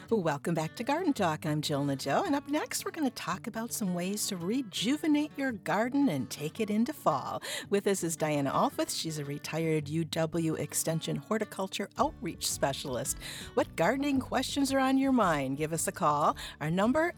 Welcome back to Garden Talk. I'm Jill Nadeau, and up next we're going to talk about some ways to rejuvenate your garden and take it into fall. With us is Diana Alfith. She's a retired UW Extension horticulture outreach specialist. What gardening questions are on your mind? Give us a call. Our number,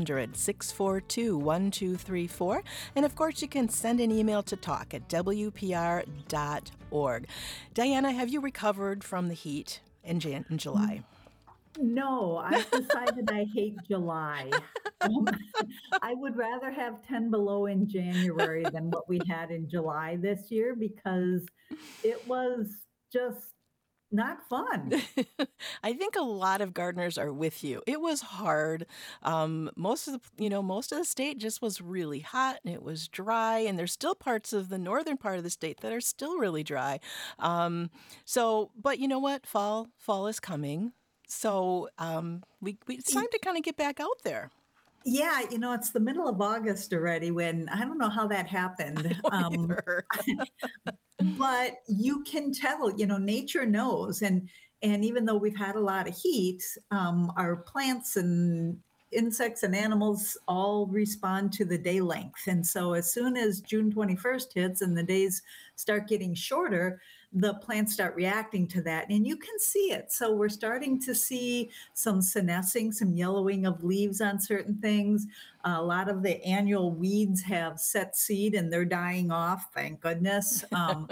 800-642-1234. And of course, you can send an email to talk@wpr.org. Diana, have you recovered from the heat in July? No, I've decided I hate July. Um, I would rather have 10 below in January than what we had in July this year because it was just not fun. I think a lot of gardeners are with you. It was hard. Most of the state just was really hot and it was dry. And there's still parts of the northern part of the state that are still really dry. But you know what? Fall is coming. So it's time to kind of get back out there. Yeah, it's the middle of August already when I don't know how that happened. But you can tell, nature knows. And even though we've had a lot of heat, our plants and insects and animals all respond to the day length. And so as soon as June 21st hits and the days start getting shorter, the plants start reacting to that. And you can see it. So we're starting to see some senescing, some yellowing of leaves on certain things. A lot of the annual weeds have set seed and they're dying off, thank goodness.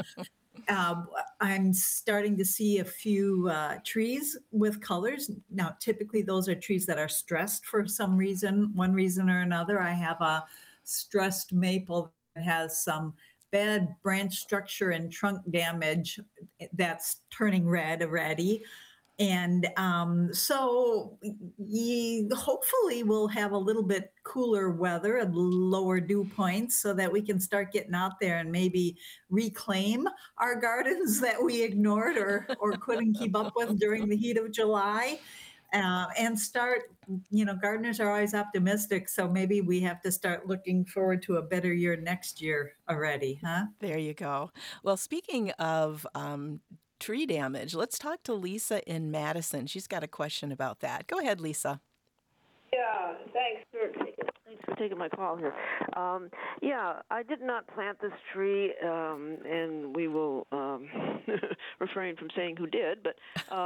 I'm starting to see a few trees with colors. Now, typically those are trees that are stressed for some reason, one reason or another. I have a stressed maple that has some bad branch structure and trunk damage that's turning red already. And so hopefully we'll have a little bit cooler weather and lower dew points so that we can start getting out there and maybe reclaim our gardens that we ignored or couldn't keep up with during the heat of July. And start, gardeners are always optimistic. So maybe we have to start looking forward to a better year next year already, huh? There you go. Well, speaking of tree damage, let's talk to Lisa in Madison. She's got a question about that. Go ahead, Lisa. Yeah, thanks for taking my call here. I did not plant this tree, and we will refrain from saying who did, but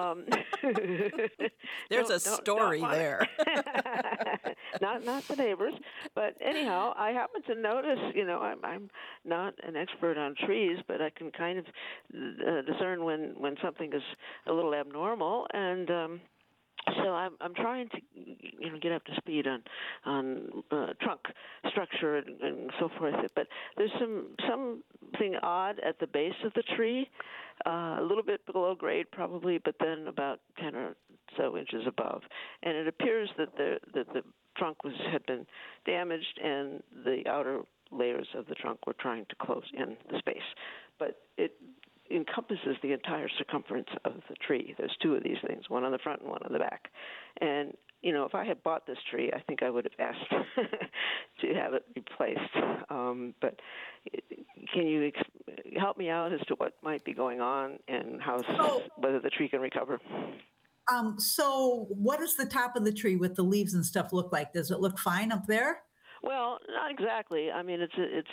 there's a story there. not the neighbors, but anyhow, I happen to notice. I'm not an expert on trees, but I can kind of discern when something is a little abnormal, and so I'm trying to, get up to speed on trunk structure and so forth. But there's something odd at the base of the tree, a little bit below grade probably, but then about 10 or so inches above. And it appears that the trunk had been damaged, and the outer layers of the trunk were trying to close in the space. But it encompasses the entire circumference of the tree. There's two of these things, one on the front and one on the back. And, if I had bought this tree, I think I would have asked to have it replaced. But can you help me out as to what might be going on and whether the tree can recover? So what does the top of the tree with the leaves and stuff look like? Does it look fine up there? Well, not exactly. I mean,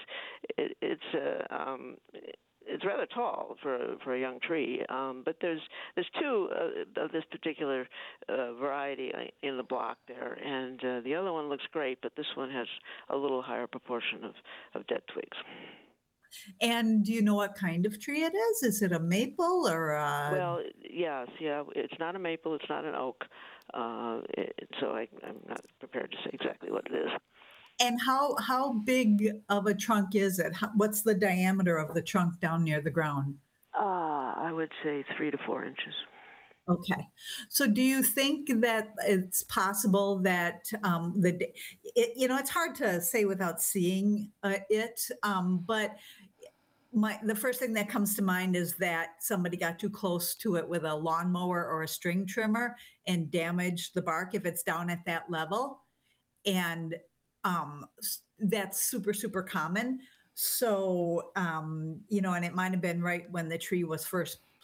it's rather tall for a young tree, but there's two of this particular variety in the block there, and the other one looks great, but this one has a little higher proportion of dead twigs. And do you know what kind of tree it is? Is it a maple or a... Well, yes, yeah. It's not a maple. It's not an oak. So I'm not prepared to say exactly what it is. And how big of a trunk is it? What's the diameter of the trunk down near the ground? I would say 3 to 4 inches. Okay. So do you think that it's possible that it's hard to say without seeing it, but the first thing that comes to mind is that somebody got too close to it with a lawnmower or a string trimmer and damaged the bark if it's down at that level. And that's super, super common. So, and it might have been right when the tree was first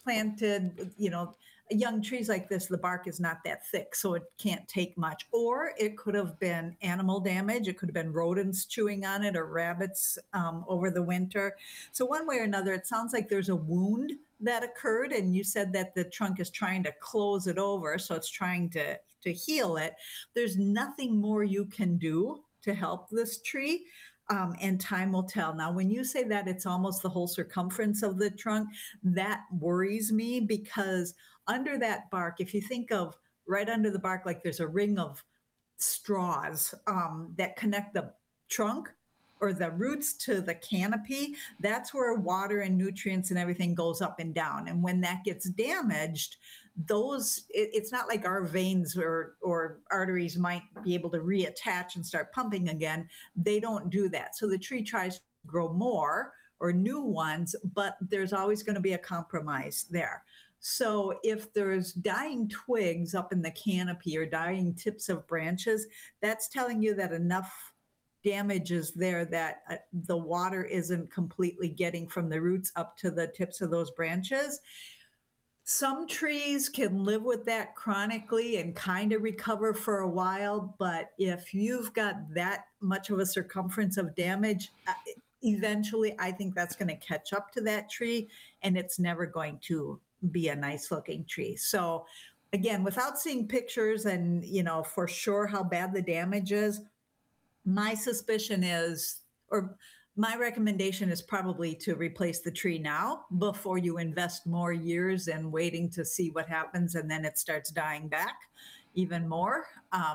planted, young trees like this, the bark is not that thick, so it can't take much. Or it could have been animal damage. It could have been rodents chewing on it or rabbits over the winter. So one way or another, it sounds like there's a wound that occurred. And you said that the trunk is trying to close it over. So it's trying to heal it. There's nothing more you can do to help this tree. And time will tell. Now, when you say that it's almost the whole circumference of the trunk, that worries me, because under that bark, if you think of right under the bark, like there's a ring of straws that connect the trunk or the roots to the canopy, that's where water and nutrients and everything goes up and down. And when that gets damaged, it's not like our veins or arteries might be able to reattach and start pumping again. They don't do that. So the tree tries to grow more or new ones, but there's always going to be a compromise there. So if there's dying twigs up in the canopy or dying tips of branches, that's telling you that enough damage is there that the water isn't completely getting from the roots up to the tips of those branches. Some trees can live with that chronically and kind of recover for a while, but if you've got that much of a circumference of damage, eventually I think that's going to catch up to that tree, and it's never going to be a nice looking tree. So again, without seeing pictures and, for sure how bad the damage is, my suspicion is, or my recommendation is probably to replace the tree now before you invest more years in waiting to see what happens. And then it starts dying back even more.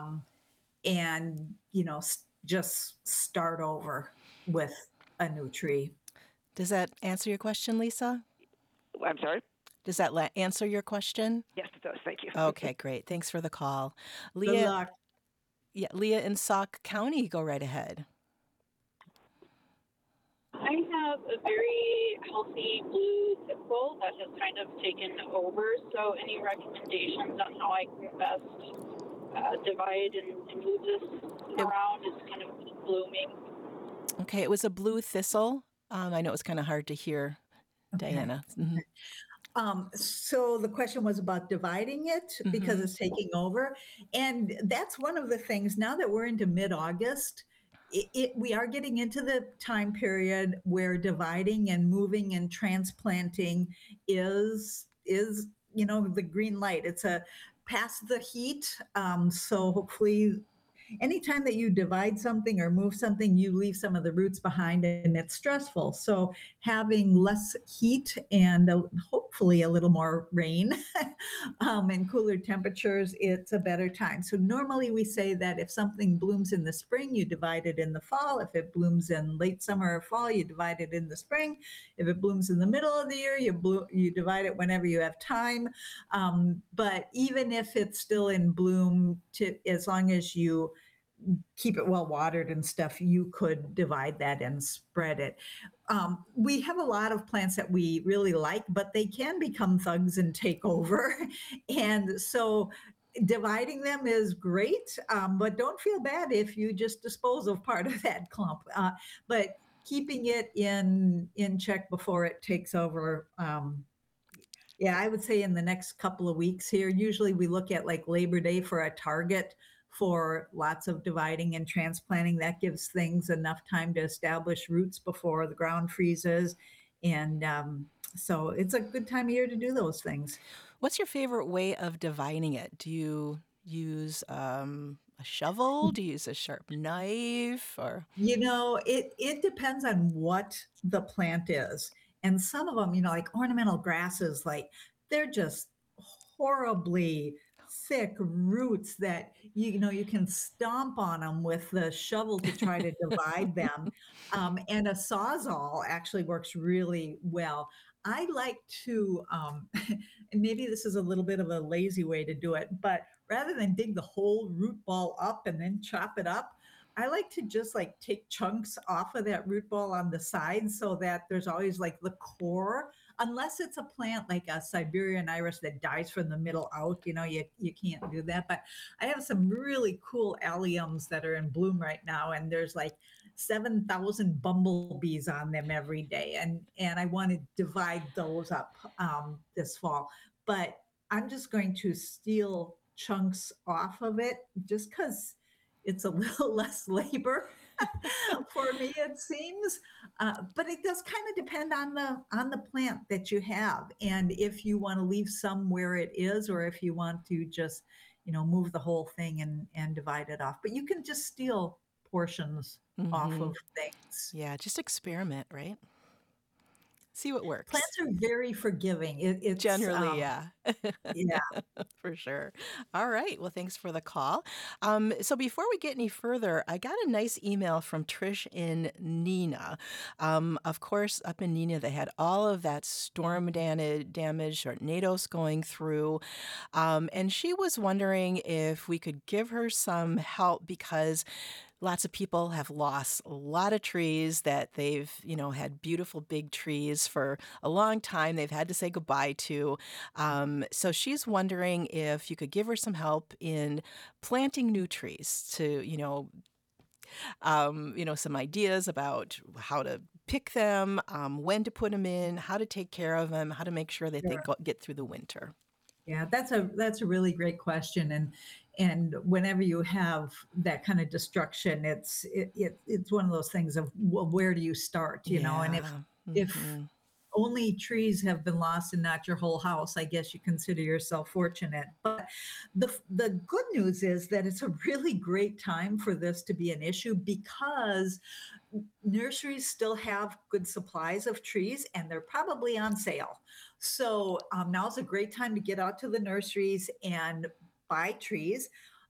And, just start over with a new tree. Does that answer your question, Lisa? I'm sorry? Does that answer your question? Yes, it does. Thank you. Okay, great. Thanks for the call. Good luck. Yeah, Leah in Sauk County, go right ahead. I have a very healthy blue thistle that has kind of taken over. So any recommendations on how I can best divide and move this around? It's kind of blooming. Okay, it was a blue thistle. I know it was kind of hard to hear, Diana. Mm-hmm. So the question was about dividing it because it's taking over. And that's one of the things, now that we're into mid-August, we are getting into the time period where dividing and moving and transplanting is the green light. It's past the heat. So hopefully anytime that you divide something or move something, you leave some of the roots behind, and it's stressful. So having less heat and hopefully a little more rain and cooler temperatures, it's a better time. So normally we say that if something blooms in the spring, you divide it in the fall. If it blooms in late summer or fall, you divide it in the spring. If it blooms in the middle of the year, you divide it whenever you have time. But even if it's still in bloom, as long as you keep it well watered and stuff, you could divide that and spread it. We have a lot of plants that we really like, but they can become thugs and take over. And so dividing them is great, but don't feel bad if you just dispose of part of that clump. But keeping it in check before it takes over. Yeah, I would say in the next couple of weeks here, usually we look at like Labor Day for a target for lots of dividing and transplanting. That gives things enough time to establish roots before the ground freezes. And so it's a good time of year to do those things. What's your favorite way of dividing it? Do you use a shovel? Do you use a sharp knife? Or it depends on what the plant is. And some of them, like ornamental grasses, like they're just horribly thick roots that you can stomp on them with the shovel to try to divide them. And a Sawzall actually works really well. I like to, and maybe this is a little bit of a lazy way to do it, but rather than dig the whole root ball up and then chop it up, I like to just like take chunks off of that root ball on the side so that there's always like the core, unless it's a plant like a Siberian iris that dies from the middle out, you can't do that. But I have some really cool alliums that are in bloom right now. And there's like 7,000 bumblebees on them every day. And I want to divide those up this fall. But I'm just going to steal chunks off of it just because it's a little less labor for me, it seems. But it does kind of depend on the plant that you have, and if you want to leave some where it is, or if you want to just move the whole thing and divide it off. But you can just steal portions off Mm-hmm. of things. Yeah, just experiment, right? See what works. Plants are very forgiving. It's Generally, yeah. yeah. For sure. All right. Well, thanks for the call. So before we get any further, I got a nice email from Trish in Neenah. Of course, up in Neenah, they had all of that storm damage, tornadoes going through. And she was wondering if we could give her some help because lots of people have lost a lot of trees that they've, had beautiful big trees for a long time. They've had to say goodbye to. So she's wondering if you could give her some help in planting new trees to, some ideas about how to pick them, when to put them in, how to take care of them, how to make sure that they get through the winter. Yeah, that's a really great question, and whenever you have that kind of destruction, it's one of those things of, well, where do you start? And if Mhm. only trees have been lost and not your whole house, I guess you consider yourself fortunate. But the good news is that it's a really great time for this to be an issue because nurseries still have good supplies of trees and they're probably on sale. So now's a great time to get out to the nurseries and buy trees.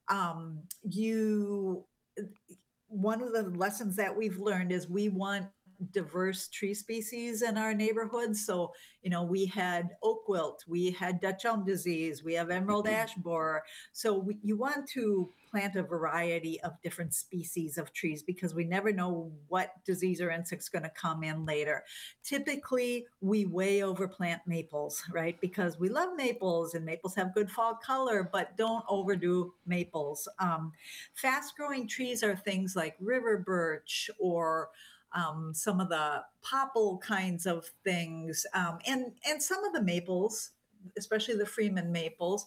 You One of the lessons that we've learned is we want diverse tree species in our neighborhoods. So, we had oak wilt, we had Dutch elm disease, we have emerald ash borer. So you want to plant a variety of different species of trees because we never know what disease or insect's going to come in later. Typically, we way overplant maples, right? Because we love maples and maples have good fall color, but don't overdo maples. Fast growing trees are things like river birch or some of the popple kinds of things, and some of the maples, especially the Freeman maples.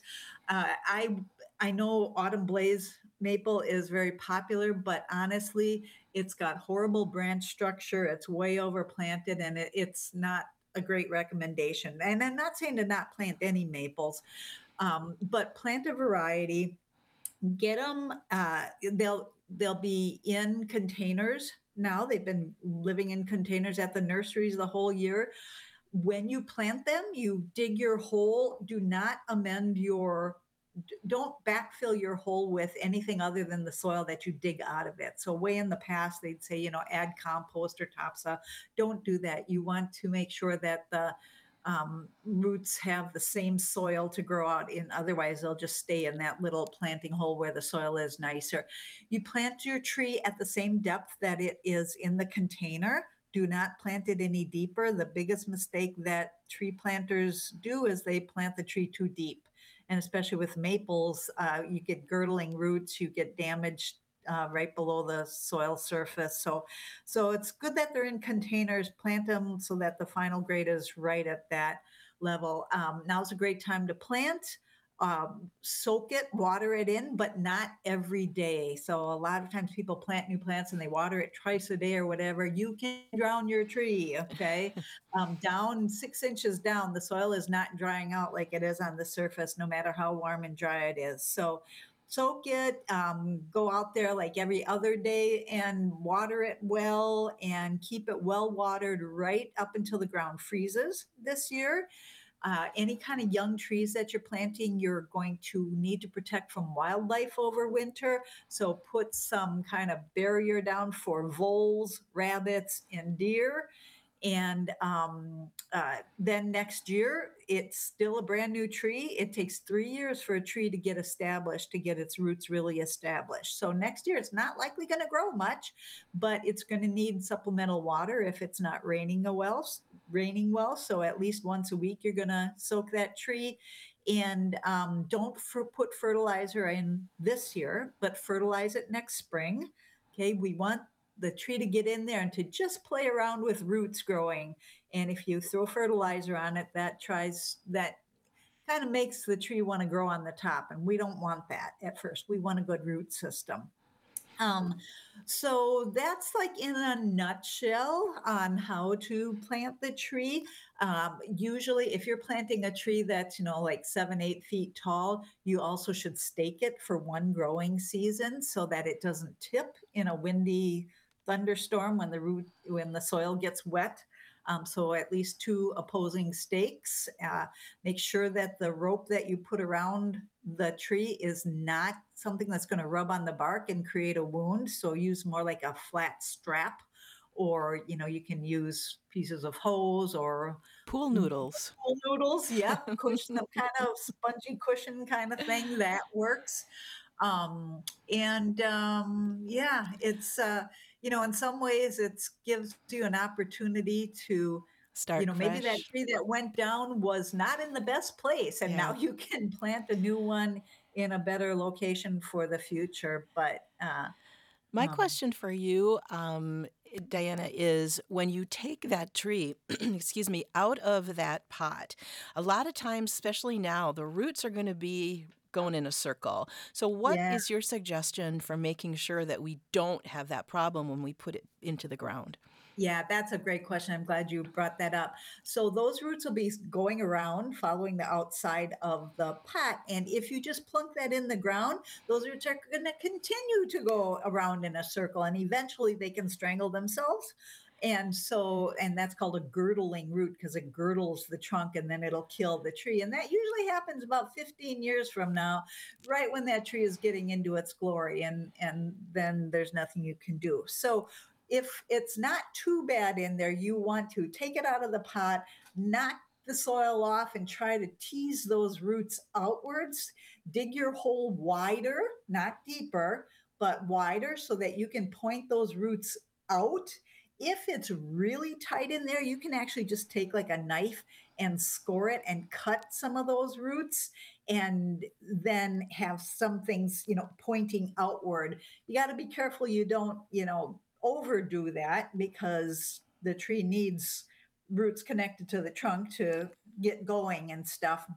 I know autumn blaze maple is very popular, but honestly, it's got horrible branch structure. It's way overplanted, and it's not a great recommendation. And I'm not saying to not plant any maples, but plant a variety. Get them. They'll be in containers now. They've been living in containers at the nurseries the whole year. When you plant them, you dig your hole. Do not don't backfill your hole with anything other than the soil that you dig out of it. So way in the past, they'd say, add compost or topsoil. Don't do that. You want to make sure that the roots have the same soil to grow out in. Otherwise, they'll just stay in that little planting hole where the soil is nicer. You plant your tree at the same depth that it is in the container. Do not plant it any deeper. The biggest mistake that tree planters do is they plant the tree too deep. And especially with maples, you get girdling roots, you get damaged right below the soil surface. So it's good that they're in containers. Plant them so that the final grade is right at that level. Now's a great time to plant. Soak it, water it in, but not every day. So a lot of times people plant new plants and they water it twice a day or whatever. You can drown your tree, okay? Down 6 inches down, the soil is not drying out like it is on the surface, no matter how warm and dry it is. So soak it, go out there like every other day and water it well and keep it well watered right up until the ground freezes this year. Any kind of young trees that you're planting, you're going to need to protect from wildlife over winter. So put some kind of barrier down for voles, rabbits, and deer. And then next year, it's still a brand new tree. It takes 3 years for a tree to get established, to get its roots really established. So next year, it's not likely going to grow much, but it's going to need supplemental water if it's not raining well. So at least once a week, you're going to soak that tree. And don't put fertilizer in this year, but fertilize it next spring. Okay, we want the tree to get in there and to just play around with roots growing. And if you throw fertilizer on it, that kind of makes the tree want to grow on the top. And we don't want that at first. We want a good root system. Um, so that's like in a nutshell on how to plant the tree. Usually, if you're planting a tree that's, like 7, 8 feet tall, you also should stake it for one growing season so that it doesn't tip in a windy thunderstorm when the soil gets wet. So at least 2 opposing stakes. Make sure that the rope that you put around the tree is not something that's going to rub on the bark and create a wound. So use more like a flat strap, or you can use pieces of hose or Pool noodles. pool noodles. Yep, cushion, some kind of spongy cushion kind of thing that works. Yeah, it's in some ways it gives you an opportunity to Start maybe that fresh. tree that went down was not in the best place, and Yeah. now you can plant a new one in a better location for the future. But My um, question for you, Diana, is when you take that tree, excuse me, out of that pot, a lot of times, especially now, the roots are going to be going in a circle. So, what yeah, is your suggestion for making sure that we don't have that problem when we put it into the ground? yeah, that's a great question. I'm glad you brought that up. So those roots will be going around, following the outside of the pot. And if you just plunk that in the ground, those roots are going to continue to go around in a circle, and eventually they can strangle themselves. And that's called a girdling root, because it girdles the trunk and then it'll kill the tree. And that usually happens about 15 years from now, right when that tree is getting into its glory. And then there's nothing you can do. So if it's not too bad in there, you want to take it out of the pot, knock the soil off, and try to tease those roots outwards. Dig your hole wider, not deeper, but wider, so that you can point those roots out. If it's really tight in there, you can actually just take like a knife and score it and cut some of those roots, and then have some things, pointing outward. You got to be careful you don't, overdo that, because the tree needs roots connected to the trunk to get going and stuff.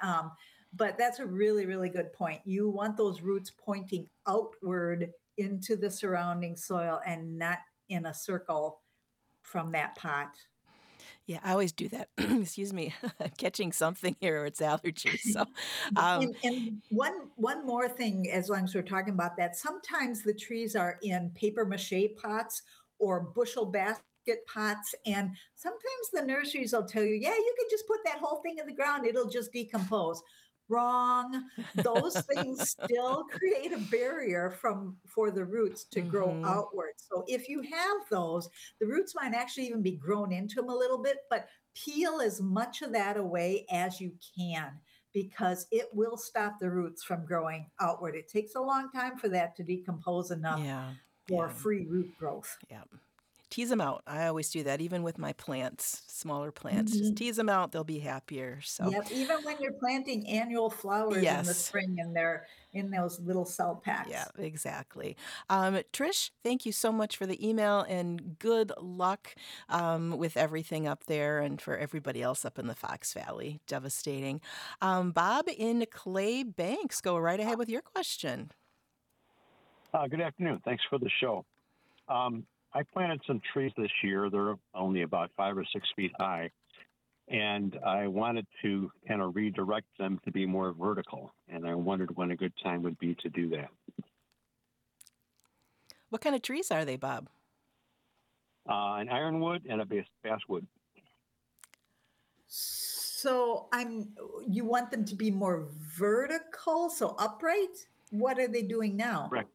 But that's a really, really good point. You want those roots pointing outward into the surrounding soil and not in a circle from that pot. Yeah, I always do that. Excuse me. I'm catching something here, or it's allergies. So, um, And one more thing, as long as we're talking about that, sometimes the trees are in paper mache pots or bushel basket pots, and sometimes the nurseries will tell you, yeah, you can just put that whole thing in the ground, it'll just decompose. Wrong. Those things still create a barrier for the roots to grow mhm. outward. So if you have those, the roots might actually even be grown into them a little bit, but peel as much of that away as you can, because it will stop the roots from growing outward. It takes a long time for that to decompose enough Yeah, for yeah, free root growth. yeah. Tease them out. I always do that, even with my plants, smaller plants. Just Mhm. tease them out; they'll be happier. So, Yep. Even when you're planting annual flowers in the yes. spring, and they're in those little cell Yeah, packs. exactly. Trish, thank you so much for the email, and good luck with everything up there and for everybody else up in the Fox Valley. Devastating. Bob in Clay Banks, go right ahead with your question. Good afternoon. Thanks for the show. I planted some trees this year. They're only about 5 or 6 feet high, and I wanted to kind of redirect them to be more vertical. And I wondered when a good time would be to do that. What kind of trees are they, Bob? An ironwood and a basswood. So you want them to be more vertical, so upright? What are they doing now? Correct.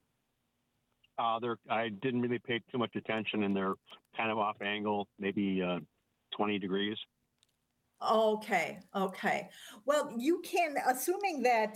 I didn't really pay too much attention, and they're kind of off angle, maybe 20 degrees. Okay. Well, you can, assuming that,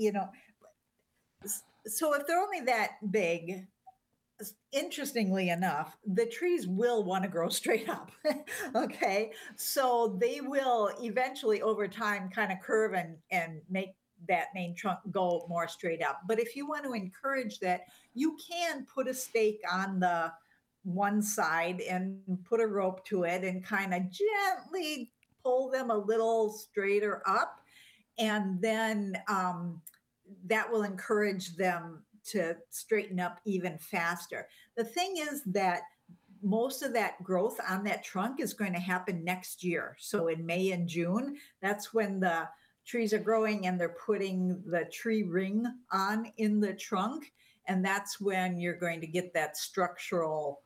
so if they're only that big, interestingly enough, the trees will want to grow straight up. Okay. So they will eventually, over time, kind of curve and make that main trunk go more straight up. But if you want to encourage that, you can put a stake on the one side and put a rope to it and kind of gently pull them a little straighter up. And then that will encourage them to straighten up even faster. The thing is that most of that growth on that trunk is going to happen next year. So in May and June, that's when the trees are growing and they're putting the tree ring on in the trunk. And that's when you're going to get that structural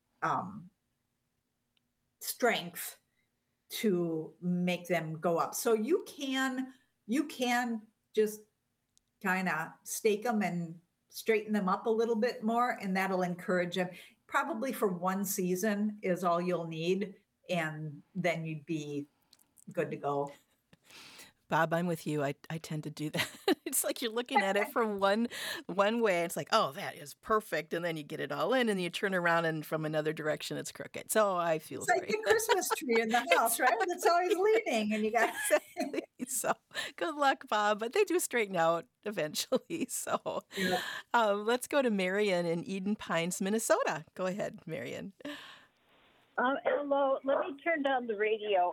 strength to make them go up. So you can just kind of stake them and straighten them up a little bit more, and that'll encourage them. Probably for one season is all you'll need, and then you'd be good to go. Bob, I'm with you. I tend to do that. It's like you're looking at it from one way. It's like, oh, that is perfect. And then you get it all in and you turn around and from another direction, it's crooked. So I feel It's like the Christmas tree in the house, right? It's always leaning and you got exactly. So good luck, Bob. But they do straighten out eventually. So Yeah. Let's go to Marion in Eden Pines, Minnesota. Go ahead, Marion. Hello. Let me turn down the radio.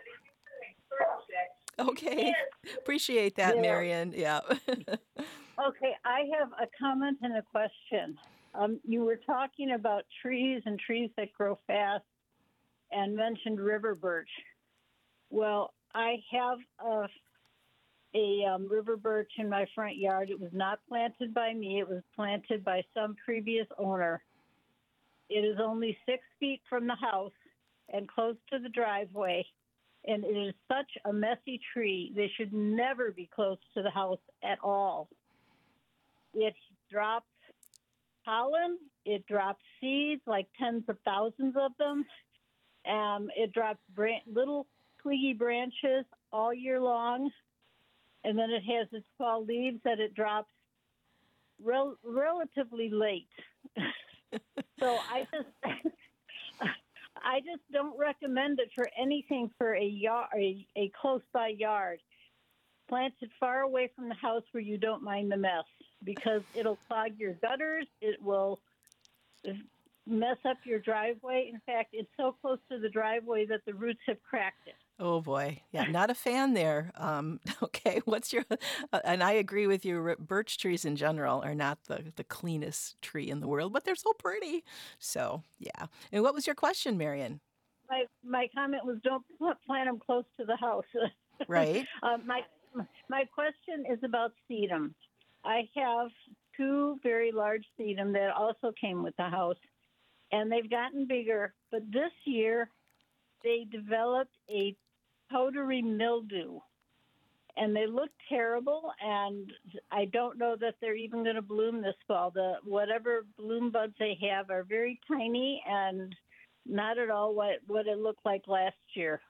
Okay. Appreciate that, Yeah. Marion. Yeah. Okay, I have a comment and a question. You were talking about trees and trees that grow fast and mentioned river birch. Well, I have a river birch in my front yard. It was not planted by me. It was planted by some previous owner. It is only 6 feet from the house and close to the driveway. And it is such a messy tree. They should never be close to the house at all. It drops pollen. It drops seeds, like tens of thousands of them. It drops little twiggy branches all year long. And then it has its fall leaves that it drops relatively late. So I just don't recommend it for anything for a close by yard. Plant it far away from the house where you don't mind the mess, because it'll clog your gutters. It will mess up your driveway. In fact, it's so close to the driveway that the roots have cracked it. Oh boy. Yeah, not a fan there. Okay, what's your and I agree with you, birch trees in general are not the cleanest tree in the world, but they're so pretty. So, yeah. And what was your question, Marion? My comment was don't plant them close to the house. Right. My question is about sedum. I have 2 very large sedum that also came with the house, and they've gotten bigger. But this year, they developed a powdery mildew, and they look terrible. And I don't know that they're even going to bloom this fall. Whatever bloom buds they have are very tiny and not at all what it looked like last year.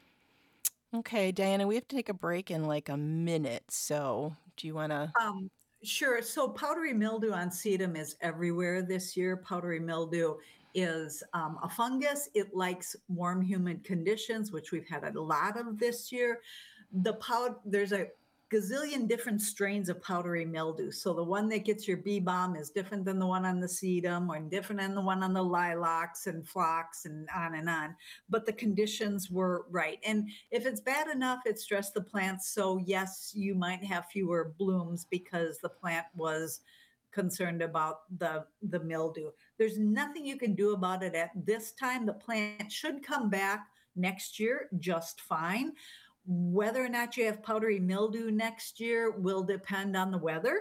Okay, Diana, we have to take a break in like a minute. So, do you want to? Sure. So powdery mildew on sedum is everywhere this year. Powdery mildew is a fungus. It likes warm, humid conditions, which we've had a lot of this year. There's a gazillion different strains of powdery mildew. So the one that gets your bee balm is different than the one on the sedum, or different than the one on the lilacs and phlox and on and on. But the conditions were right. And if it's bad enough, it stressed the plants. So yes, you might have fewer blooms because the plant was concerned about the mildew. There's nothing you can do about it at this time. The plant should come back next year just fine. Whether or not you have powdery mildew next year will depend on the weather.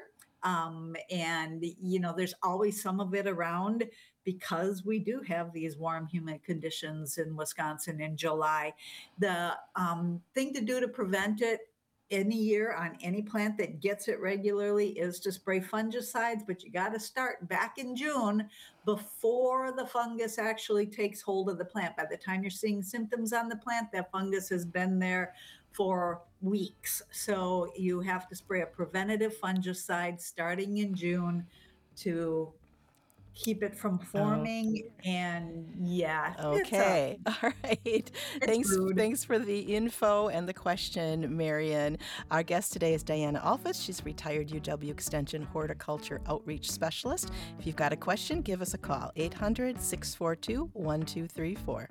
And, there's always some of it around because we do have these warm, humid conditions in Wisconsin in July. The thing to do to prevent it any year on any plant that gets it regularly is to spray fungicides, but you got to start back in June before the fungus actually takes hold of the plant. By the time you're seeing symptoms on the plant, that fungus has been there for weeks. So you have to spray a preventative fungicide starting in June to keep it from forming. And yeah, Okay. All right. it's rude. Thanks for the info and the question, Marion. Our guest today is Diana Alphys. She's retired UW Extension Horticulture Outreach Specialist. If you've got a question, give us a call, 800-642-1234.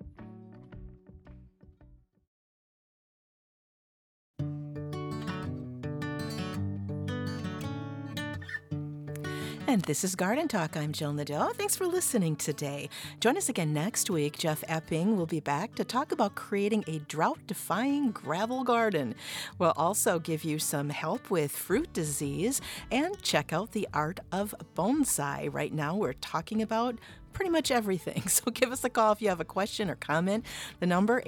And this is Garden Talk. I'm Jill Nadeau. Thanks for listening today. Join us again next week. Jeff Epping will be back to talk about creating a drought-defying gravel garden. We'll also give you some help with fruit disease and check out the art of bonsai. Right now, we're talking about pretty much everything. So give us a call if you have a question or comment. The number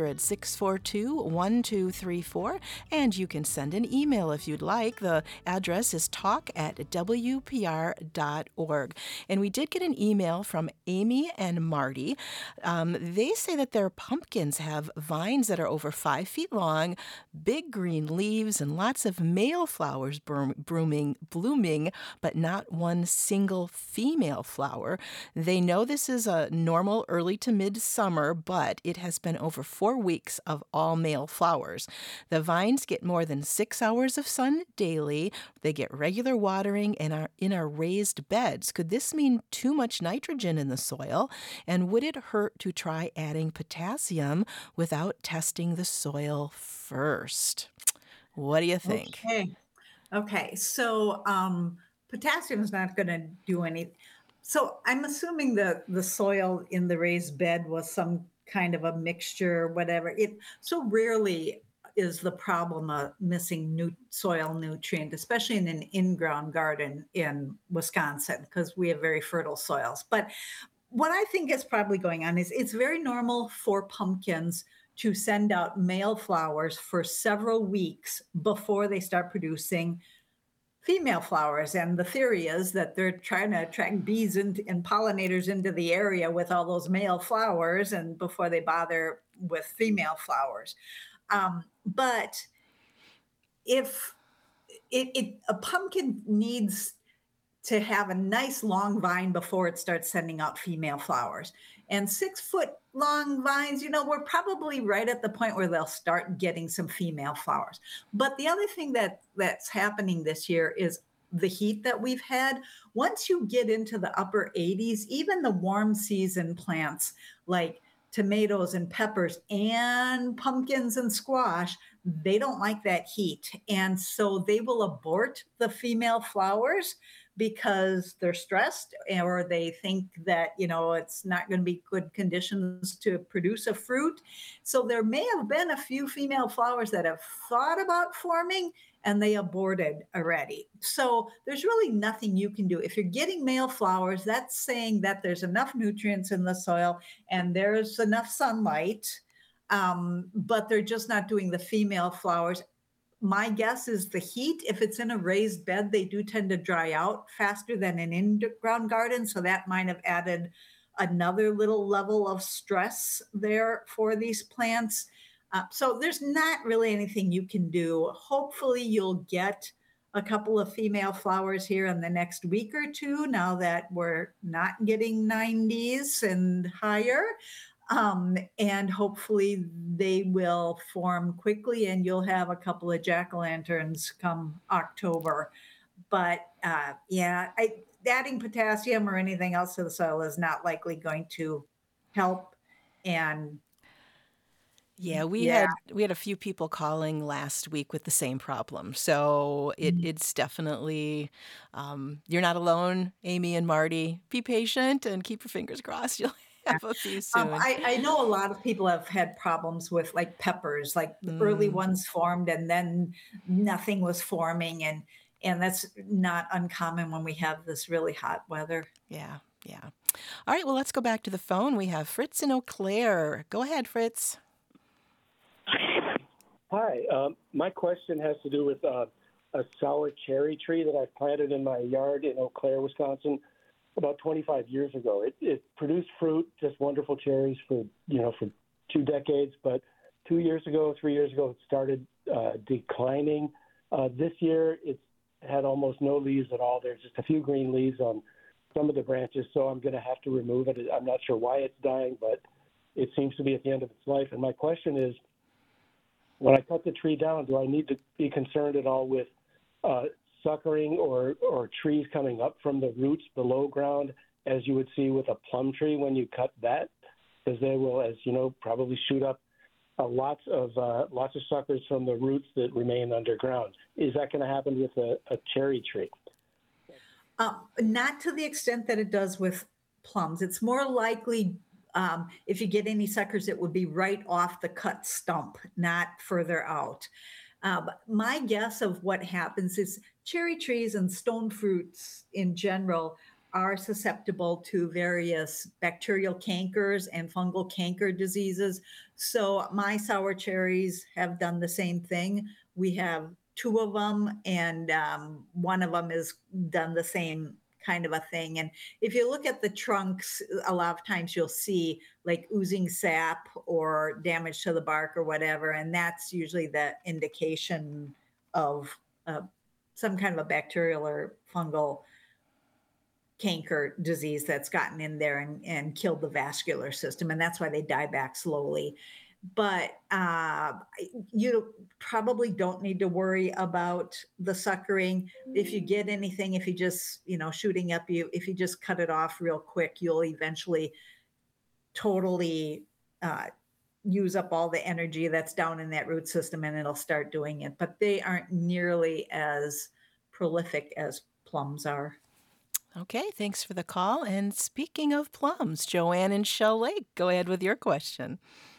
800-642-1234, and you can send an email if you'd like. The address is talk@wpr.org. And we did get an email from Amy and Marty. They say that their pumpkins have vines that are over 5 feet long, big green leaves, and lots of male flowers blooming, but not one single female flower. They know this is a normal early to mid-summer, but it has been over 4 weeks of all male flowers. The vines get more than 6 hours of sun daily. They get regular watering and are in our raised beds. Could this mean too much nitrogen in the soil? And would it hurt to try adding potassium without testing the soil first? What do you think? Okay. So potassium is not going to do anything. So I'm assuming the soil in the raised bed was some kind of a mixture, whatever. It so rarely is the problem of missing soil nutrient, especially in an in-ground garden in Wisconsin, because we have very fertile soils. But what I think is probably going on is it's very normal for pumpkins to send out male flowers for several weeks before they start producing female flowers. And the theory is that they're trying to attract bees and pollinators into the area with all those male flowers and before they bother with female flowers. But if a pumpkin needs to have a nice long vine before it starts sending out female flowers. And 6-foot long vines, we're probably right at the point where they'll start getting some female flowers. But the other thing that's happening this year is the heat that we've had. Once you get into the upper 80s, even the warm season plants like tomatoes and peppers and pumpkins and squash, they don't like that heat. And so they will abort the female flowers because they're stressed or they think that, it's not going to be good conditions to produce a fruit. So there may have been a few female flowers that have thought about forming and they aborted already. So there's really nothing you can do. If you're getting male flowers, that's saying that there's enough nutrients in the soil and there's enough sunlight, but they're just not doing the female flowers. My guess is the heat. If it's in a raised bed, they do tend to dry out faster than an in-ground garden. So that might have added another little level of stress there for these plants. So there's not really anything you can do. Hopefully you'll get a couple of female flowers here in the next week or two, now that we're not getting 90s and higher. And hopefully they will form quickly and you'll have a couple of jack-o'-lanterns come October. But adding potassium or anything else to the soil is not likely going to help. And we had a few people calling last week with the same problem. So it's definitely, you're not alone, Amy and Marty. Be patient and keep your fingers crossed. You'll have a few soon. I know a lot of people have had problems with like peppers, like the early ones formed and then nothing was forming. And that's not uncommon when we have this really hot weather. Yeah. All right, well, let's go back to the phone. We have Fritz in Eau Claire. Go ahead, Fritz. Hi, my question has to do with a sour cherry tree that I planted in my yard in Eau Claire, Wisconsin, about 25 years ago. It produced fruit, just wonderful cherries for 2 decades. But 3 years ago, it started declining. This year, it's had almost no leaves at all. There's just a few green leaves on some of the branches, so I'm going to have to remove it. I'm not sure why it's dying, but it seems to be at the end of its life. And my question is, when I cut the tree down, do I need to be concerned at all with suckering or trees coming up from the roots below ground, as you would see with a plum tree when you cut that? Because they will, as you know, probably shoot up lots of suckers from the roots that remain underground. Is that going to happen with a cherry tree? Not to the extent that it does with plums. It's more likely if you get any suckers, it would be right off the cut stump, not further out. My guess of what happens is cherry trees and stone fruits in general are susceptible to various bacterial cankers and fungal canker diseases. So my sour cherries have done the same thing. We have 2 of them, and one of them has done the same kind of a thing. And if you look at the trunks, a lot of times you'll see like oozing sap or damage to the bark or whatever. And that's usually the indication of some kind of a bacterial or fungal canker disease that's gotten in there and killed the vascular system. And that's why they die back slowly. But you probably don't need to worry about the suckering. If you get anything, if you just, shooting up you, if you just cut it off real quick, you'll eventually totally use up all the energy that's down in that root system and it'll start doing it. But they aren't nearly as prolific as plums are. Okay, thanks for the call. And speaking of plums, Joanne in Shell Lake, go ahead with your question.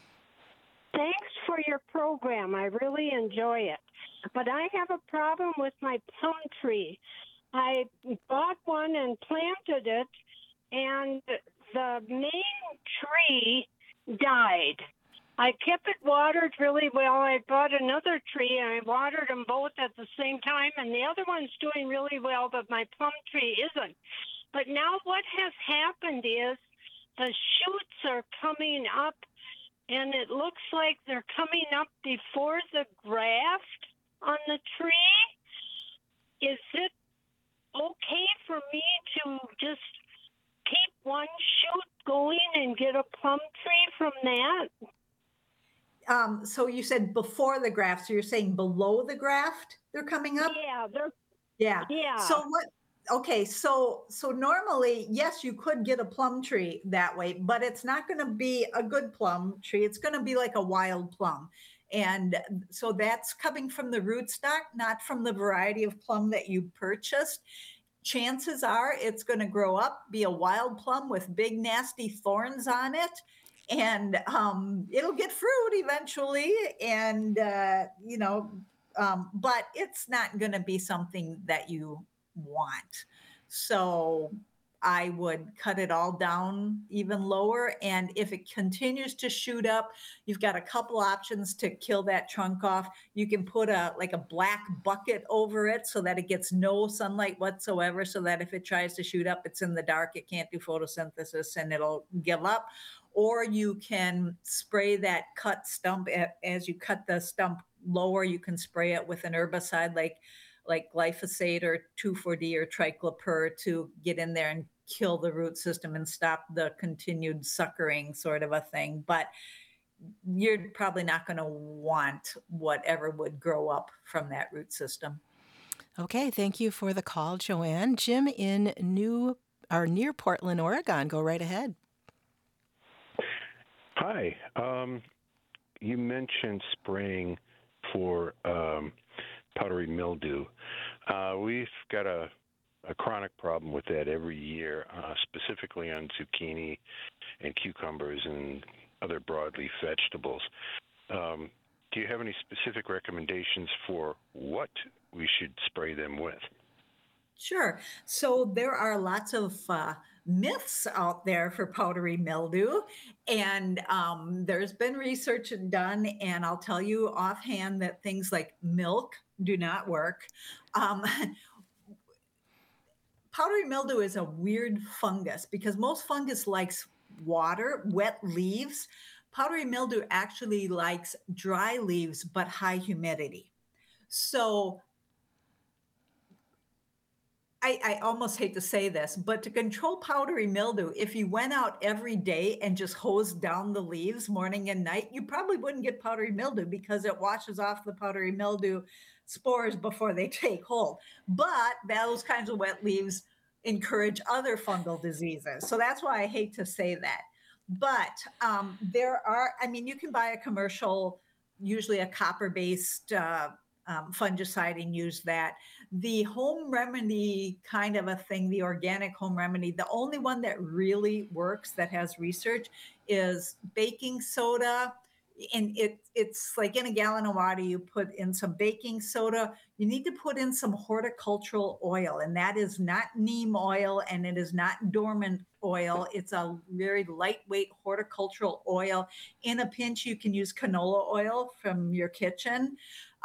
Thanks for your program. I really enjoy it. But I have a problem with my plum tree. I bought one and planted it, and the main tree died. I kept it watered really well. I bought another tree, and I watered them both at the same time, and the other one's doing really well, but my plum tree isn't. But now what has happened is the shoots are coming up, and it looks like they're coming up before the graft on the tree. Is it okay for me to just keep one shoot going and get a plum tree from that? So you said before the graft, so you're saying below the graft they're coming up? Yeah. So what? Okay, so normally, yes, you could get a plum tree that way, but it's not going to be a good plum tree. It's going to be like a wild plum. And so that's coming from the rootstock, not from the variety of plum that you purchased. Chances are it's going to grow up, be a wild plum with big, nasty thorns on it. And it'll get fruit eventually. And, but it's not going to be something that you want. So I would cut it all down even lower. And if it continues to shoot up, you've got a couple options to kill that trunk off. You can put a black bucket over it so that it gets no sunlight whatsoever, so that if it tries to shoot up, it's in the dark, it can't do photosynthesis and it'll give up. Or you can spray that cut stump as you cut the stump lower. You can spray it with an herbicide like glyphosate or 2,4-D or triclopyr to get in there and kill the root system and stop the continued suckering sort of a thing. But you're probably not going to want whatever would grow up from that root system. Okay, thank you for the call, Joanne. Jim in near Portland, Oregon. Go right ahead. Hi. You mentioned spraying for powdery mildew. We've got a chronic problem with that every year, specifically on zucchini and cucumbers and other broadleaf vegetables. Do you have any specific recommendations for what we should spray them with? Sure. So there are lots of myths out there for powdery mildew, and there's been research done, and I'll tell you offhand that things like milk do not work. Powdery mildew is a weird fungus because most fungus likes water, wet leaves. Powdery mildew actually likes dry leaves but high humidity. So I almost hate to say this, but to control powdery mildew, if you went out every day and just hosed down the leaves morning and night, you probably wouldn't get powdery mildew because it washes off the powdery mildew spores before they take hold. But those kinds of wet leaves encourage other fungal diseases. So that's why I hate to say that. But there are, I mean, you can buy a commercial, usually a copper-based fungicide and use that. The home remedy kind of a thing, the organic home remedy, the only one that really works that has research is baking soda. And it's like in a gallon of water, you put in some baking soda. You need to put in some horticultural oil, and that is not neem oil and it is not dormant oil. It's a very lightweight horticultural oil. In a pinch, you can use canola oil from your kitchen.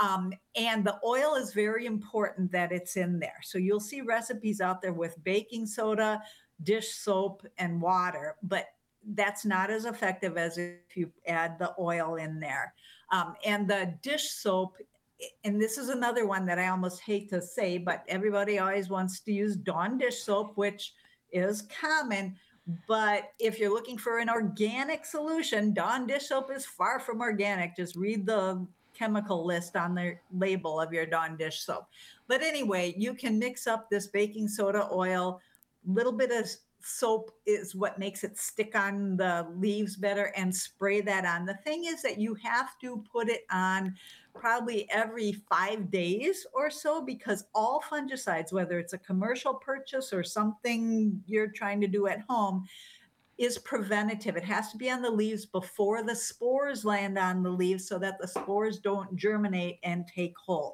And the oil is very important that it's in there. So you'll see recipes out there with baking soda, dish soap, and water, but that's not as effective as if you add the oil in there. And the dish soap, and this is another one that I almost hate to say, but everybody always wants to use Dawn dish soap, which is common. But if you're looking for an organic solution, Dawn dish soap is far from organic. Just read the chemical list on the label of your Dawn dish soap. But anyway, you can mix up this baking soda oil, little bit of soap is what makes it stick on the leaves better, and spray that on. The thing is that you have to put it on probably every 5 days or so, because all fungicides, whether it's a commercial purchase or something you're trying to do at home, is preventative. It has to be on the leaves before the spores land on the leaves so that the spores don't germinate and take hold.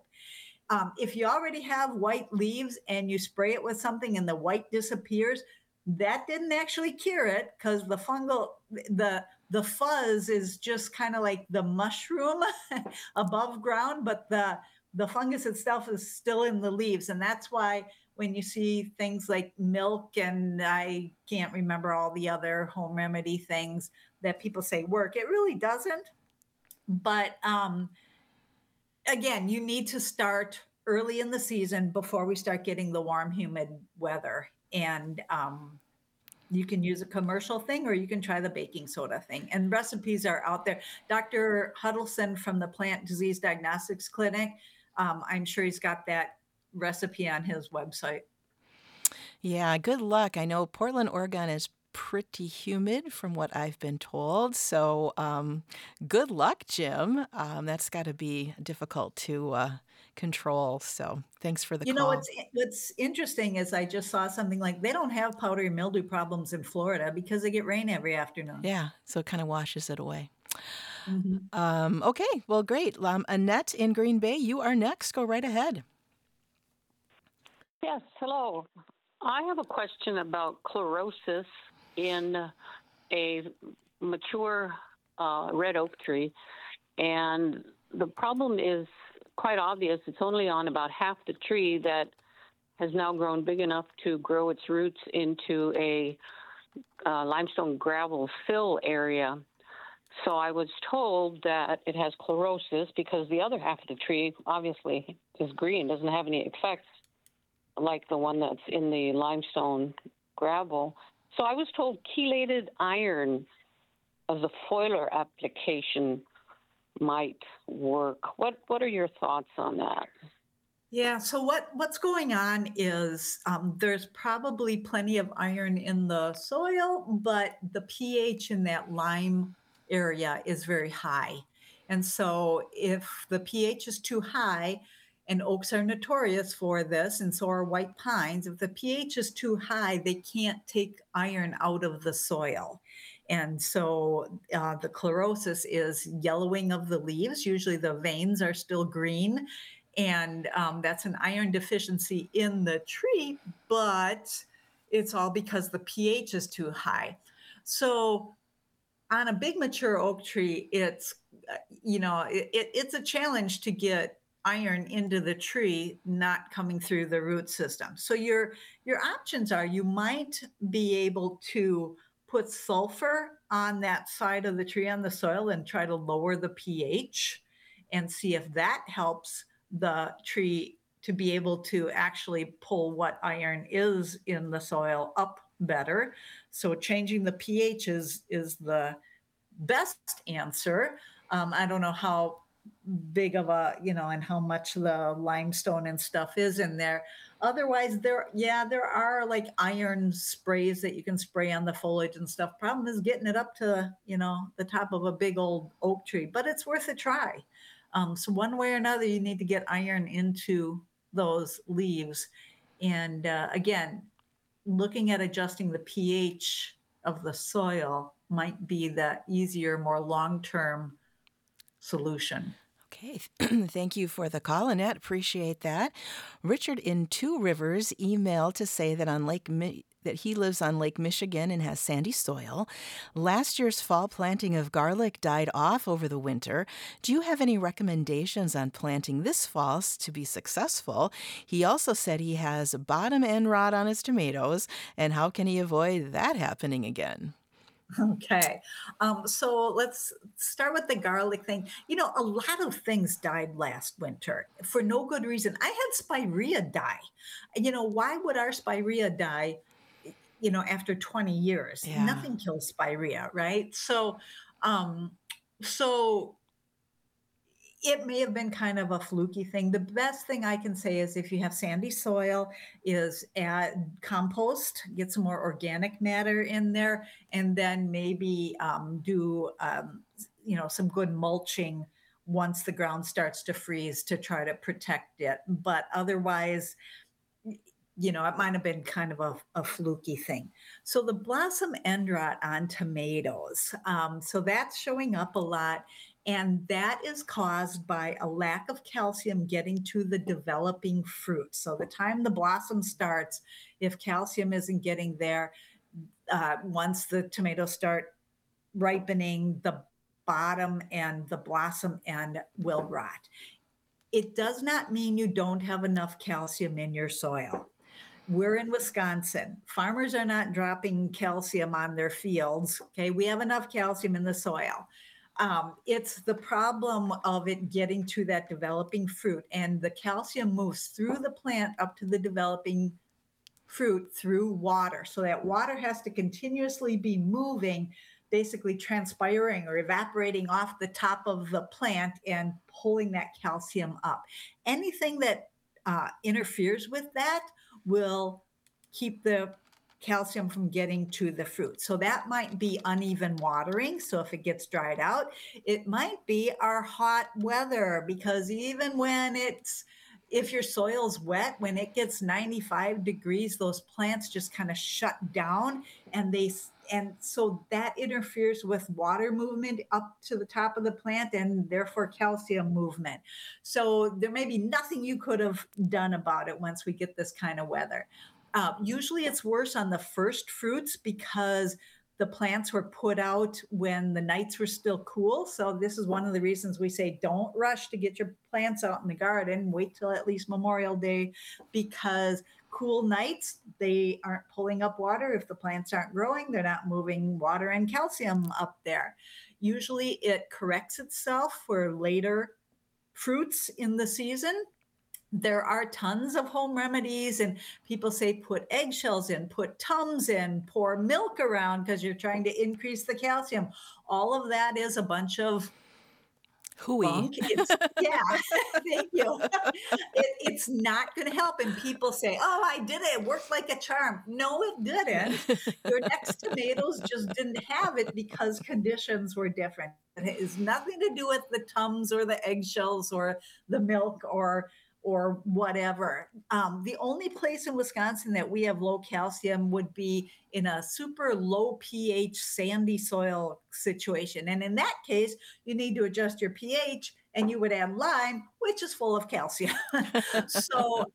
If you already have white leaves and you spray it with something and the white disappears, that didn't actually cure it, because the fungal, the fuzz is just kind of like the mushroom above ground, but the fungus itself is still in the leaves. And that's why when you see things like milk, and I can't remember all the other home remedy things that people say work, it really doesn't. But again, you need to start early in the season before we start getting the warm, humid weather. And you can use a commercial thing, or you can try the baking soda thing. And recipes are out there. Dr. Huddleston from the Plant Disease Diagnostics Clinic, I'm sure he's got that recipe on his website. Yeah, good luck. I know Portland, Oregon is pretty humid from what I've been told. So good luck, Jim. That's got to be difficult to control. So thanks for the call. You know, what's interesting is I just saw something like they don't have powdery mildew problems in Florida because they get rain every afternoon. Yeah, so it kind of washes it away. Mm-hmm. Okay, well, great. Annette in Green Bay, you are next. Go right ahead. Yes, hello. I have a question about chlorosis in a mature red oak tree. And the problem is quite obvious. It's only on about half the tree that has now grown big enough to grow its roots into a limestone gravel fill area. So I was told that it has chlorosis because the other half of the tree obviously is green, doesn't have any effects like the one that's in the limestone gravel. So I was told chelated iron as a foliar application might work. What are your thoughts on that? Yeah, so what's going on is there's probably plenty of iron in the soil, but the pH in that lime area is very high. And so if the pH is too high, and oaks are notorious for this, and so are white pines, if the pH is too high, they can't take iron out of the soil. And so the chlorosis is yellowing of the leaves. Usually the veins are still green, and that's an iron deficiency in the tree, but it's all because the pH is too high. So on a big mature oak tree, it's, it's a challenge to get iron into the tree, not coming through the root system. So your options are, you might be able to put sulfur on that side of the tree on the soil and try to lower the pH and see if that helps the tree to be able to actually pull what iron is in the soil up better. So changing the pH is the best answer. I don't know how big of a, and how much the limestone and stuff is in there. Otherwise, there are like iron sprays that you can spray on the foliage and stuff. Problem is getting it up to, the top of a big old oak tree, but it's worth a try. So one way or another, you need to get iron into those leaves. And again, looking at adjusting the pH of the soil might be the easier, more long-term solution. Okay, thank you for the call, Annette. Appreciate that. Richard in Two Rivers emailed to say that that he lives on Lake Michigan and has sandy soil. Last year's fall planting of garlic died off over the winter. Do you have any recommendations on planting this fall to be successful? He also said he has bottom end rot on his tomatoes, and how can he avoid that happening again? Okay. So let's start with the garlic thing. A lot of things died last winter for no good reason. I had spirea die. Why would our spirea die, after 20 years? Yeah. Nothing kills spirea, right? So it may have been kind of a fluky thing. The best thing I can say is if you have sandy soil, is add compost, get some more organic matter in there, and then maybe do some good mulching once the ground starts to freeze to try to protect it. But otherwise, it might have been kind of a fluky thing. So the blossom end rot on tomatoes, so that's showing up a lot. And that is caused by a lack of calcium getting to the developing fruit. So the time the blossom starts, if calcium isn't getting there, once the tomatoes start ripening, the bottom and the blossom end will rot. It does not mean you don't have enough calcium in your soil. We're in Wisconsin. Farmers are not dropping calcium on their fields. Okay, we have enough calcium in the soil. It's the problem of it getting to that developing fruit, and the calcium moves through the plant up to the developing fruit through water. So that water has to continuously be moving, basically transpiring or evaporating off the top of the plant and pulling that calcium up. Anything that interferes with that will keep the calcium from getting to the fruit. So that might be uneven watering. So if it gets dried out, it might be our hot weather, because even when if your soil's wet, when it gets 95 degrees, those plants just kind of shut down, and so that interferes with water movement up to the top of the plant and therefore calcium movement. So there may be nothing you could have done about it once we get this kind of weather. Usually it's worse on the first fruits because the plants were put out when the nights were still cool. So this is one of the reasons we say don't rush to get your plants out in the garden. Wait till at least Memorial Day, because cool nights, they aren't pulling up water. If the plants aren't growing, they're not moving water and calcium up there. Usually it corrects itself for later fruits in the season. There are tons of home remedies, and people say put eggshells in, put Tums in, pour milk around because you're trying to increase the calcium. All of that is a bunch of hooey. Yeah, thank you. It's not going to help. And people say, oh, I did it. It worked like a charm. No, it didn't. Your next tomatoes just didn't have it because conditions were different. It has nothing to do with the Tums or the eggshells or the milk or whatever. The only place in Wisconsin that we have low calcium would be in a super low pH sandy soil situation. And in that case, you need to adjust your pH, and you would add lime, which is full of calcium. So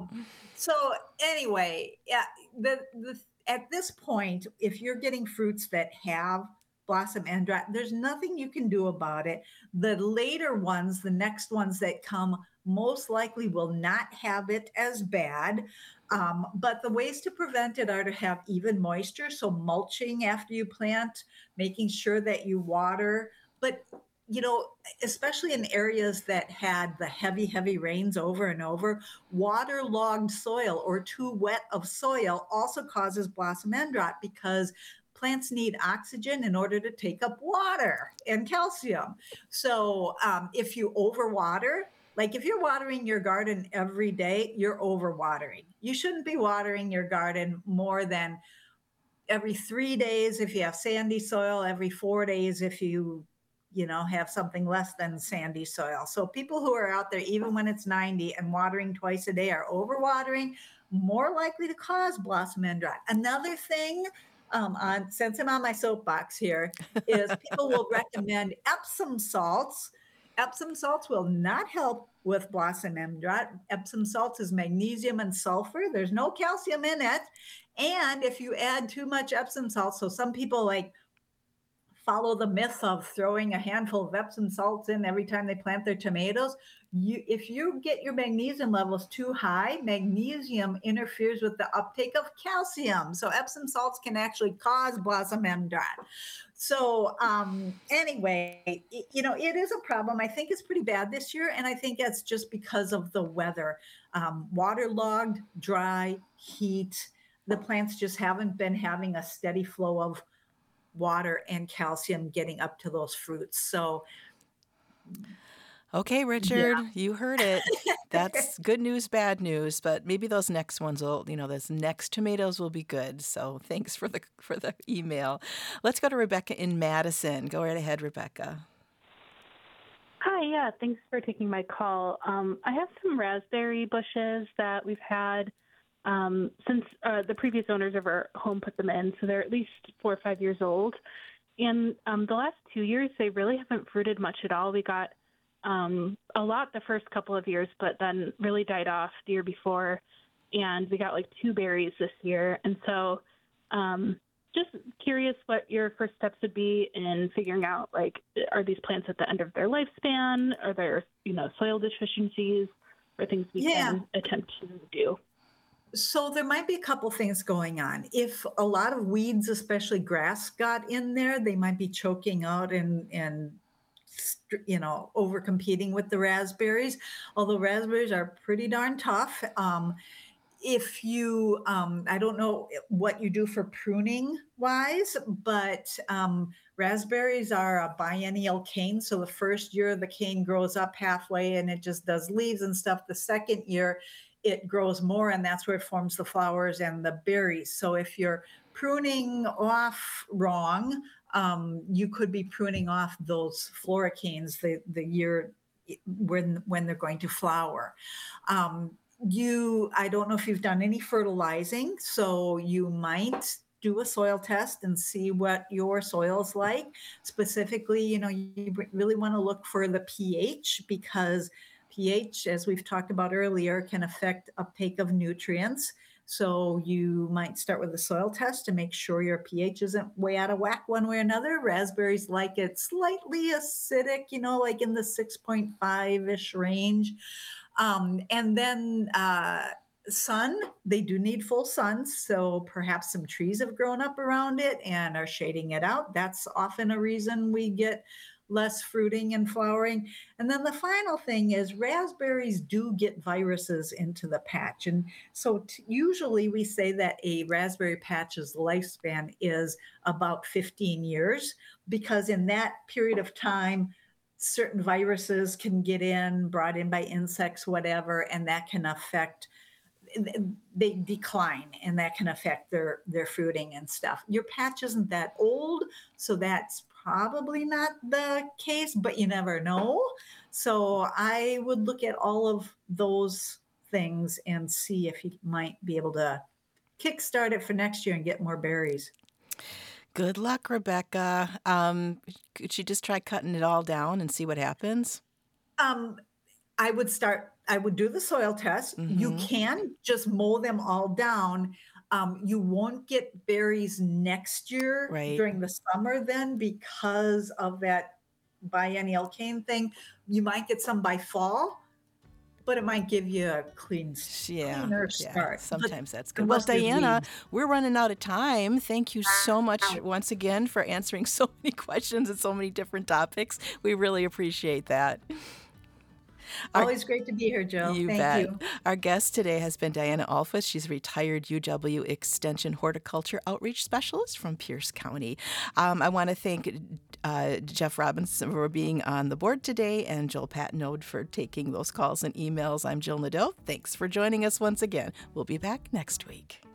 anyway, yeah, at this point, if you're getting fruits that have blossom end rot, there's nothing you can do about it. The later ones, the next ones that come, most likely will not have it as bad. But the ways to prevent it are to have even moisture. So mulching after you plant, making sure that you water. But, especially in areas that had the heavy rains over and over, waterlogged soil or too wet of soil also causes blossom end rot because plants need oxygen in order to take up water and calcium. So if you overwater, like if you're watering your garden every day, you're overwatering. You shouldn't be watering your garden more than every 3 days if you have sandy soil, every 4 days if you have something less than sandy soil. So people who are out there, even when it's 90 and watering twice a day, are overwatering, more likely to cause blossom end rot. Another thing, since I'm on my soapbox here, is people will recommend Epsom salts. Epsom salts will not help with blossom end rot. Epsom salts is magnesium and sulfur. There's no calcium in it. And if you add too much Epsom salt, so some people follow the myth of throwing a handful of Epsom salts in every time they plant their tomatoes. If you get your magnesium levels too high, magnesium interferes with the uptake of calcium. So Epsom salts can actually cause blossom end rot. So anyway, it is a problem. I think it's pretty bad this year. And I think that's just because of the weather. Waterlogged, dry, heat. The plants just haven't been having a steady flow of water and calcium getting up to those fruits. So, okay, Richard, you heard it. That's good news, bad news, but maybe those next ones will, those next tomatoes will be good. So thanks for the email. Let's go to Rebecca in Madison. Go right ahead, Rebecca. Hi, yeah, thanks for taking my call. I have some raspberry bushes that we've had since the previous owners of our home put them in, so they're at least 4 or 5 years old. And the last 2 years, they really haven't fruited much at all. We got a lot the first couple of years, but then really died off the year before, and we got 2 berries this year. And so just curious what your first steps would be in figuring out, are these plants at the end of their lifespan? Are there, soil deficiencies or things we can attempt to do? So there might be a couple things going on. If a lot of weeds, especially grass, got in there, they might be choking out and over competing with the raspberries, although raspberries are pretty darn tough. If you, I don't know what you do for pruning wise, but raspberries are a biennial cane. So the first year the cane grows up halfway and it just does leaves and stuff. The second year it grows more, and that's where it forms the flowers and the berries. So if you're pruning off wrong, you could be pruning off those floricanes the year when they're going to flower. I don't know if you've done any fertilizing, so you might do a soil test and see what your soil's like. Specifically, you really want to look for the pH, because pH, as we've talked about earlier, can affect uptake of nutrients. So you might start with a soil test to make sure your pH isn't way out of whack one way or another. Raspberries like it slightly acidic, like in the 6.5-ish range. And then sun, they do need full sun. So perhaps some trees have grown up around it and are shading it out. That's often a reason we get less fruiting and flowering. And then the final thing is raspberries do get viruses into the patch. And so usually we say that a raspberry patch's lifespan is about 15 years, because in that period of time, certain viruses can get in, brought in by insects, whatever, and that can affect, they decline, and that can affect their fruiting and stuff. Your patch isn't that old, so that's probably not the case, but you never know. So I would look at all of those things and see if you might be able to kickstart it for next year and get more berries. Good luck, Rebecca. Could you just try cutting it all down and see what happens? I would do the soil test. Mm-hmm. You can just mow them all down. You won't get berries next year during the summer then, because of that biennial cane thing. You might get some by fall, but it might give you a cleaner start. Sometimes that's good. Well, Diana, we're running out of time. Thank you so much once again for answering so many questions and so many different topics. We really appreciate that. Always great to be here, Jill. Thank you. Our guest today has been Diana Alfuth. She's a retired UW Extension Horticulture Outreach Specialist from Pierce County. I want to thank Jeff Robinson for being on the board today and Joel Patnode for taking those calls and emails. I'm Jill Nadeau. Thanks for joining us once again. We'll be back next week.